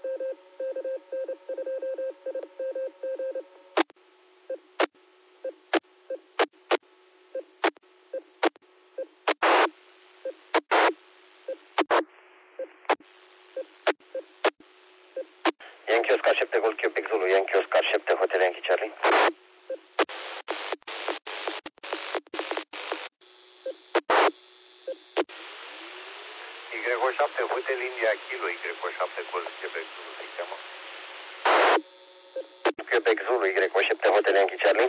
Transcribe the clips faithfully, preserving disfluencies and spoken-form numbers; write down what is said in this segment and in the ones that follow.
Yankee Oscar șapte Golf Quebec Zulu, Yankee Oscar șapte Hotel Yankee Charlie. Y șapte Hotel India Kilo, Y șapte Golf Quebec Zulu se cheamă. Quebec Zulu, Y șapte Hotel Yankee Charlie.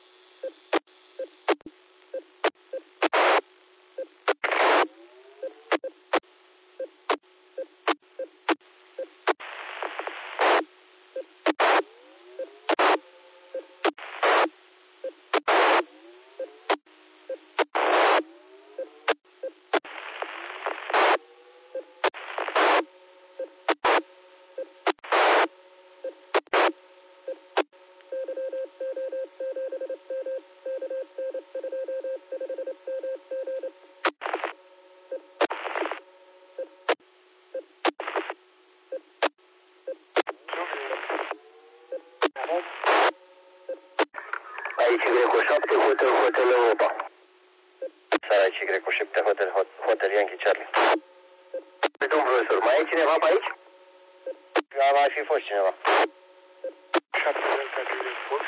Aici Y șapte Hotel Hotel Europa. Sar aici Y șapte Hotel Hotel Yankee Charlie. Domnul profesor, mai e cineva pe aici? A mai fi fost cineva. șapte Delta Juliet Fox.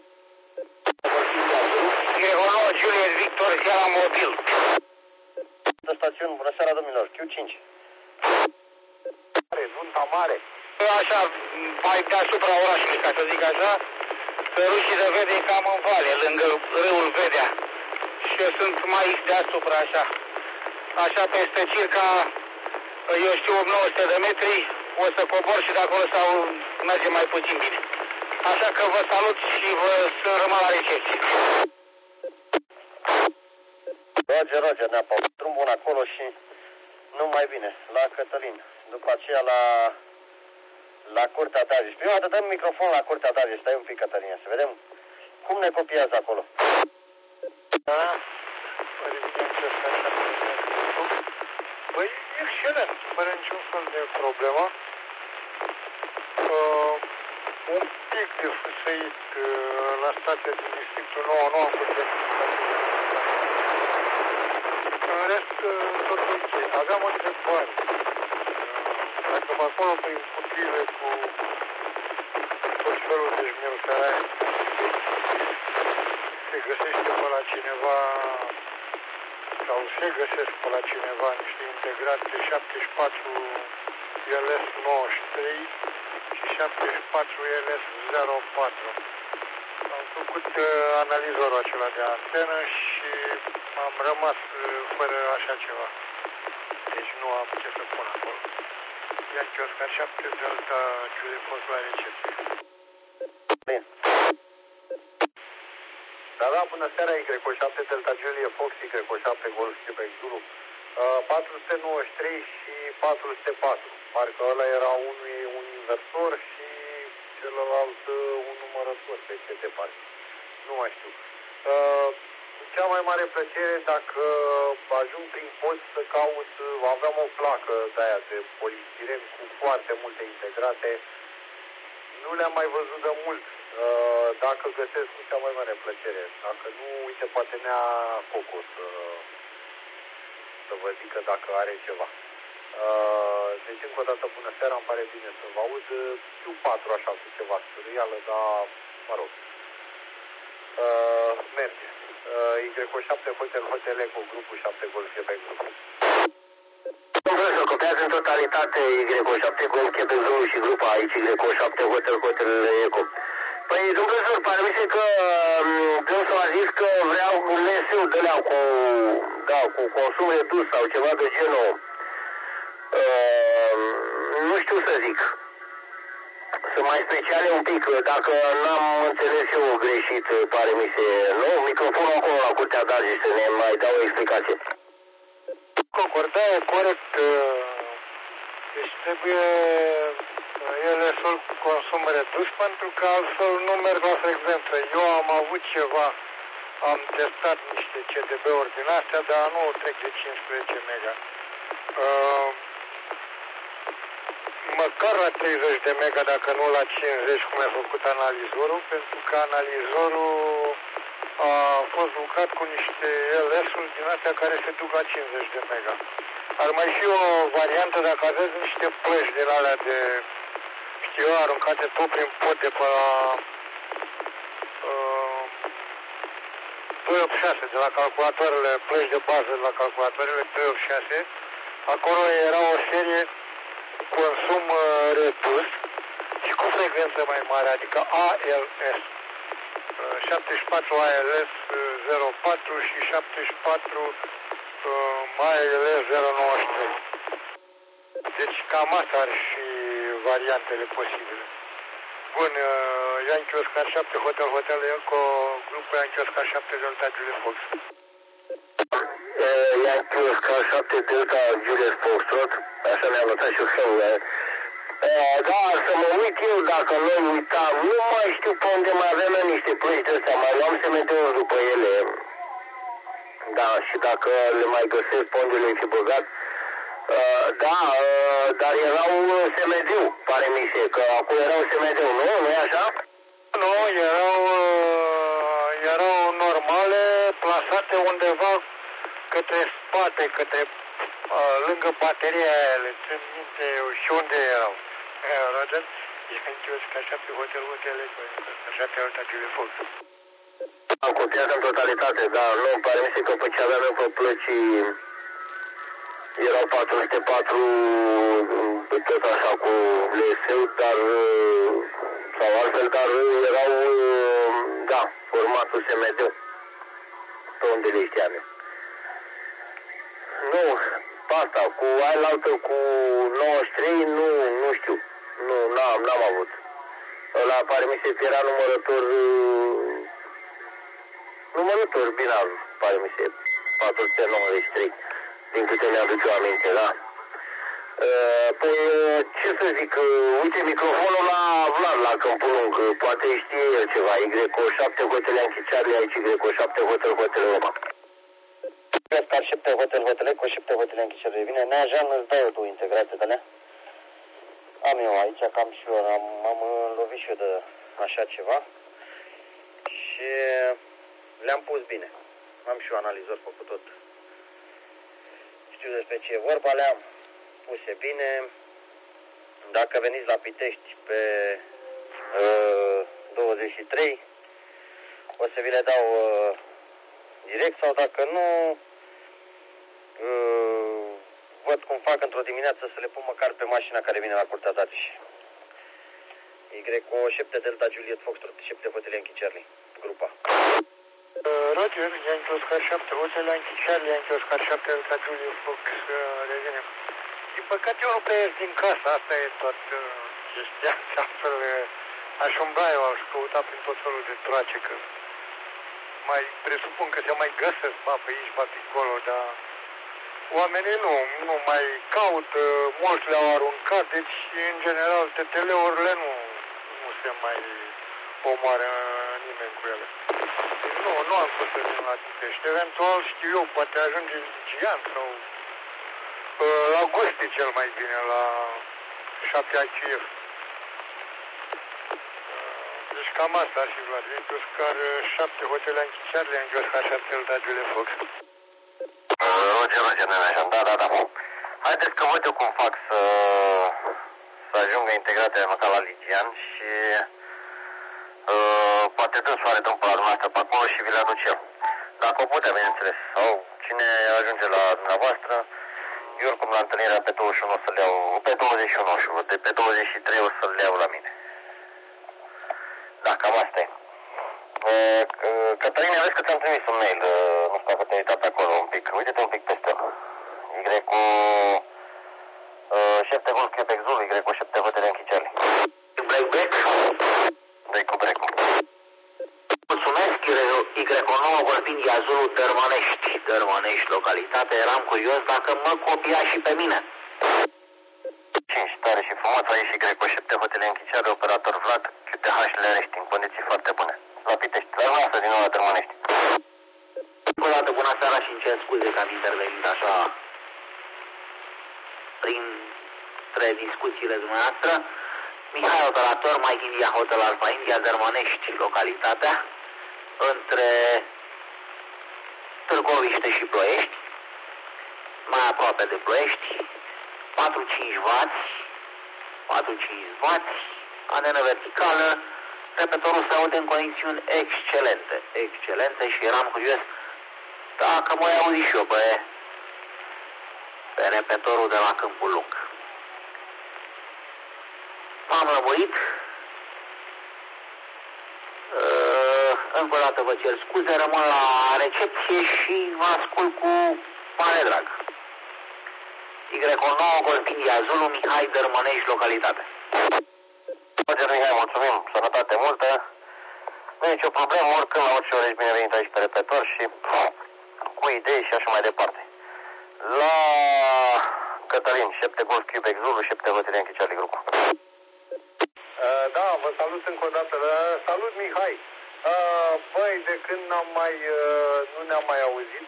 Y nouă Juliet Victor, Sierra Mobil. De stațiuni, bună seara domnilor, Q cinci. Nunta mare. Așa, mai deasupra orașului, ca să zic așa, pe Rușii de Vede cam în vale, lângă râul Vedea. Și eu sunt mai deasupra, așa. Așa peste circa, eu știu, opt nouă sute de metri, o să cobor și de acolo sau merge mai puțin bine. Așa că vă salut și vă sunt rămân la recepție. Roger, Roger, ne-a păut drum bun acolo și nu mai bine, la Cătălin. După aceea la... la Curtea Tazis. Prima dată dăm microfon la Curtea Tazis. Stai un pic, Cătălina, să vedem cum ne copiază acolo. Da, băi, excelent, fără niciun fel de problemă. Uh, un pic de fâsăit uh, la stația din districtul nouă, nu am fost de în rest, uh, tot ok. Aveam o întrebare. Dacă pe acolo, prin cutiile cu tot felul de șmelferai, se găsește pe la cineva, sau se găsesc pe la cineva niște integrate șaptezeci și patru L S nouăzeci și trei și șaptezeci și patru L S zero patru. Am făcut uh, analizorul acela de antenă și am rămas uh, fără așa ceva. Deci nu am ce să pun acolo. Yankee Oscar șapte Delta Juliet Fox la recepție. Bine. Da, da, bună seara, Y șapte Delta Juliet Fox, Y șapte Golf Quebec Zulu. Uh, patru sute nouăzeci și trei și patru sute patru. Parcă ăla era unul un inversor și celălalt uh, un numărător pe ce departe. Nu mai știu. Uh, cea mai mare plăcere dacă ajung prin pod să caut, aveam o placă de aia de polistiren cu foarte multe integrate. Nu le-am mai văzut de mult. Dacă găsesc, cu cea mai mare plăcere. Dacă nu, uite, poate Nea Coco să, să vă zică dacă are ceva. Deci, încă o dată, bună seara, îmi pare bine să vă aud. Q patru, așa, cu ceva scârâială, dar, mă rog, merge. Y șapte Hotel Hotel Eco, grupul șapte Golf Quebec Zulu. Profesor, copiază în totalitate Y șapte Golf Quebec Zulu și grupa aici Y șapte Hotel Hotel Eco. Păi, domnul profesor, pare mi se că dânsul a zis că vreau un M S-ul de alea cu, da, cu consum redus sau ceva de genul. Uh, nu știu să zic. Sunt mai speciale un pic, dacă n-am înțeles eu greșit, pare mi se, nu? Microfonul acolo la Curtea Tazis să ne mai dau o explicație. Concorda, e corect. Deci trebuie ele să-l cu consum redus pentru că altfel nu merg la frecvență. Eu am avut ceva, am testat niște C D B-uri din astea, dar nu trec de cincisprezece mega. Uh, mă măcar la treizeci de mega, dacă nu la cincizeci, cum a făcut analizorul, pentru că analizorul a fost lucrat cu niște L S-uri din astea care se duc la cincizeci de mega. Ar mai fi o variantă dacă aveți niște plăci din alea de, știu eu, aruncate tot prin pod de pe la uh, doi opt șase, de la calculatoarele, plăci de bază de la calculatoarele doi opt șase. Acolo era o serie consum uh, redus și cu frecvență mai mare, adică A L S. Uh, șaptezeci și patru A L S zero patru și șaptezeci și patru uh, A L S zero nouăzeci și trei. Deci cam asta ar fi variantele posibile. Bun, uh, Yankee Oscar șapte, Hotel Hotel Eco, grupul Yankee Oscar șapte, Delta Julius Fox. Yankee Oscar șapte, Delta Julius Foxtrot, așa mi-am notat și eu. Da, să mă uit eu dacă noi uitam, nu mai știu pe unde mai avem niște plăci de astea, mai luam S M D-uri după ele. Da, și dacă le mai găsesc pe unde le-ai fi băgat. Uh, da, uh, dar erau S M D-ul, pare mi se, că acum erau S M D-ul, nu? Nu-i așa? Nu, erau, uh, erau normale, plasate undeva către spate, către, uh, lângă bateria aia, le țin minte și unde erau. Roger, Yankee Oscar șapte, Hotel Hotel Eco, așa pe alta Julius Fox. Am copiat în totalitate, da, nu, pare mi se că pe ce aveam eu pe plăci erau patru sute patru, tot așa cu L S-ul, dar, sau altfel, dar erau, da, formatul S M D-ul, pe unde le știam eu. Nu, asta, cu ailaltă, cu nouăzeci și trei, nu, nu știu, nu, n-am, n-am avut. Ăla pare mi se că era numărător, numărător binar, pare mi se, patru sute nouăzeci și trei, din câte mi-aduc eu aminte, da. Păi, ce să zic, uite, microfonul la Vlad, la Câmpul Lung, poate știe el ceva, Y șapte, Hotel Yankee Charlie, aici Y șapte, Hotel Hotel Roma. Oscar șapte, Hotel Hotel Eco, șapte, Hotel Yankee Charlie, bine, Neajan, îți dau eu tu integrate de alea. Am eu aici, cam și eu, am, am lovit și eu de așa ceva și le-am pus bine. Am și eu analizor făcut tot. Știu despre ce e vorba, le-am puse bine. Dacă veniți la Pitești pe uh, douăzeci și trei, o să vi le dau uh, direct, sau dacă nu, uh, văd cum fac într-o dimineață să le pun măcar pe mașina care vine la Curtea Tatiș. Y șapte Delta Juliet Foxtrot, șapte Hotel Yankee Charlie, grupa. Roger, Yankee Oscar șapte, Hotel Yankee Charlie, Yankee Oscar șapte, Delta Julius Fox, revenim. Din păcate eu nu prea ies din casă, asta e tot chestia, altfel aș umbla eu, aș căuta prin tot felul de troace, că mai presupun că se mai găsesc, ba pe aici, ba pe acolo, dar oamenii nu, nu mai caută, mulți le-au aruncat, deci în general T T L-urile nu, nu se mai omoară nimeni cu ele. Deci nu, nu am fost să vin la Pitești, eventual știu eu, poate ajunge Gian sau la Gusti cel mai bine, la șapte A Q F. Deci cam asta ar fi Vlad. Yankee Oscar șapte, Hotel Yankee Charlie, Yankee Oscar șapte, Delta Julius Fox. Roger, Roger, Neajan, da, da, da. Haideți că văd eu cum fac să, să ajungă integrate măcar la Ligian și uh, poate dânsul are drum pe la dumneavoastră pe acolo și vi le aduc eu. Dacă o putea, bineînțeles, sau cine ajunge la dumneavoastră, eu oricum la întâlnirea pe douăzeci și unu o să-l iau, pe douăzeci și unu și de pe douăzeci și trei o să-l iau la mine. Da, cam asta e. Uh, Cătăline, vezi că ți-am trimis un mail, uh, nu știu dacă te-ai uitat acolo un pic, uite-te un pic peste el. Y cu șapte Golf Quebec Zulu, Y cu șapte Hotel Yankee Charlie. Break, break? Break cu break. Mulțumesc, Y nouă vorbind Zulu, Dărmănești, Dărmănești, localitate, eram curios dacă mă copia și pe mine. cinci, tare și frumos, aici Y cu șapte Hotel Yankee Charlie, operator Vlad, Q T H Lerești, în condiții foarte bune. La Pitești, la noastră din nou la Dărmănești. Încă o dată, bună seara și îmi cer scuze că am intervenit așa prin spre discuțiile dumneavoastră. Mihai, operator, Mike India, Hotel Alpha India, Dărmănești, localitatea, între Târgoviște și Ploiești, mai aproape de Ploiești, patru cinci wați, patru cinci wați, antenă verticală, repetorul se aude în conexiuni excelente, excelente și eram curios dacă mă auzi și eu pe, pe repetorul de la Câmpul Lung. M-am lămurit. Uh, încă o dată vă cer scuze, rămân la recepție și vă ascult cu mare drag. Y nouă Golf India Zulu, Mihai, Dărmănești, localitate. Roger, Mihai, mulțumim, sănătate multă. Nu e nicio problemă, oricând la orice ori ești binevenit aici pe repetor și cu idei și așa mai departe. La Cătălin, șapte Golf Quebec Zulu, șapte Hotel Yankee Charlie Group. Uh, da, vă salut încă o dată. Uh, salut, Mihai. Uh, băi, de când n-am mai, uh, nu ne-am mai auzit,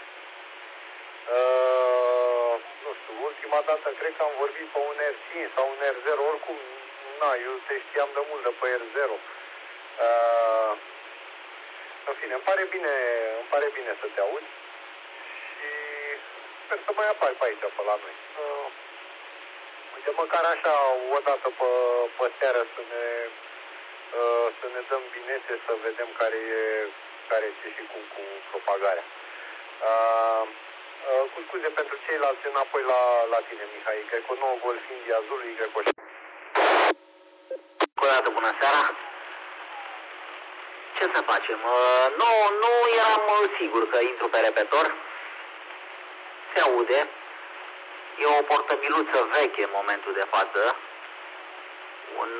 uh, nu știu, ultima dată cred că am vorbit pe un R cinci sau un R zero, oricum, na, eu te știam de mult de pe R zero. Uh, în fine, îmi pare bine, îmi pare bine să te auzi și sper să mai apari pe aici, pe la noi. Uh, uite, măcar așa, o dată pe, pe seară să ne, uh, să ne dăm binete, să vedem care e, care e ce și cum cu propagarea. Uh, uh, cu scuze pentru ceilalți, înapoi la, la tine, Mihai. Cred că nouă Golf India Zulu, Y opt. Încă o dată, bună seara. Ce să facem? Uh, nu, nu eram sigur că intru pe repetor. Se aude. E o portabiluță veche în momentul de față. Un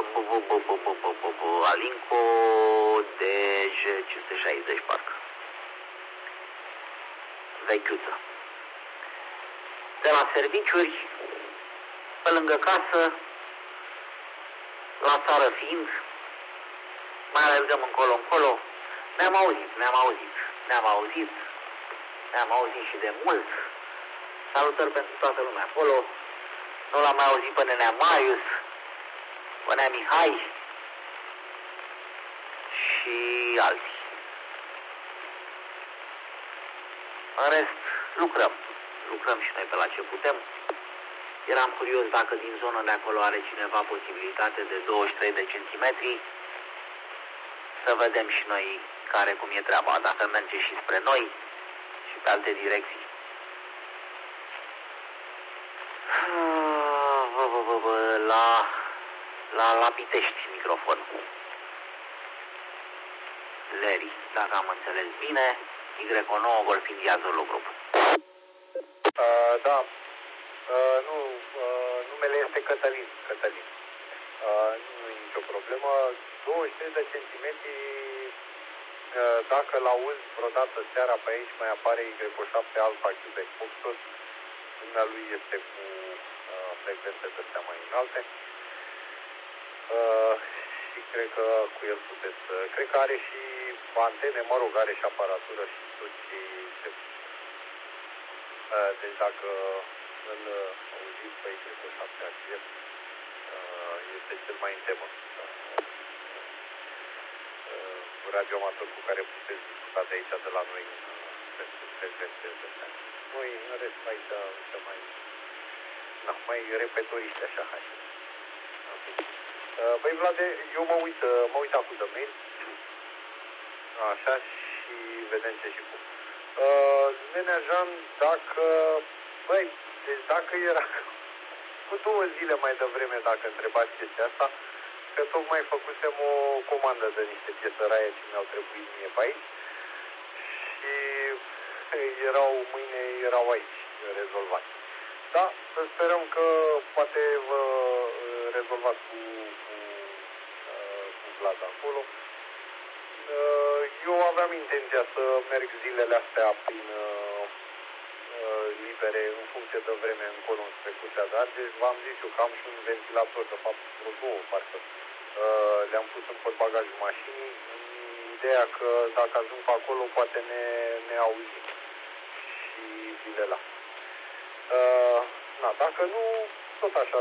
uh, Alinco D J cinci sute șaizeci, parcă. Vechiuță. De la serviciuri, pe lângă casă, la țară fiind, mai alergăm încolo-încolo. Ne-am auzit, ne-am auzit, ne-am auzit, ne-am auzit și de mult. Salutări pentru toată lumea acolo. Nu l-am mai auzit pe nenea Marius, pe nenea Mihai și alții. În rest, lucrăm. Lucrăm și noi pe la ce putem. Eram curios dacă din zona de acolo are cineva posibilitate de douăzeci și trei de centimetri. Să vedem și noi care cum e treaba, dacă merge și spre noi și pe alte direcții. La, la, la Pitești microfonul. Leri, dacă am înțeles bine, Y nouă Golf India Zulu Group. Uh, da, uh, nu, uh, numele este Cătălin, Cătălin. Uh, nu e nicio problemă. douăzeci și trei de centimetri, uh, dacă l-auzi vreodată seara pe aici, mai apare Y șapte Alpha Quebec Foxtrot. Dumnealui este cu uh, frecvențe de astea mai înalte. Uh, și cred că cu el puteți, uh, cred că are și antene, mă rog, are și aparatură și tot ce trebuie. Uh, deci dacă îl auziți pe Y șapte activ, uh, este cel mai în temă. Uh, radioamator cu care puteți discuta de aici, de la noi, pentru frecvențe de astea. Noi, în rest, aici, aici mai, na, mai repetoriști, așa, hai. Uh, băi, Vlade, eu mă uit, mă uit acum de mail, așa, și vedem ce și cum. Uh, Nenea Jean, dacă, băi, deci dacă era cu două zile mai devreme, dacă întrebați chestia asta, că tocmai făcusem o comandă de niște piesăraie ce mi-au trebuit mie pe aici și erau, mâine erau aici rezolvați. Da, să sperăm că poate vă rezolvați cu, cu, cu Vlad acolo. Eu aveam intenția să merg zilele astea prin uh, libere, în funcție de vreme, încolo, spre Curtea de Argeș. V-am zis eu că am și un ventilator, de fapt, vreo două, parcă. Uh, le-am pus în portbagajul mașinii. Ideea că dacă ajung pe acolo, poate ne, ne auzim și zilele astea. Uh, na, dacă nu, tot așa,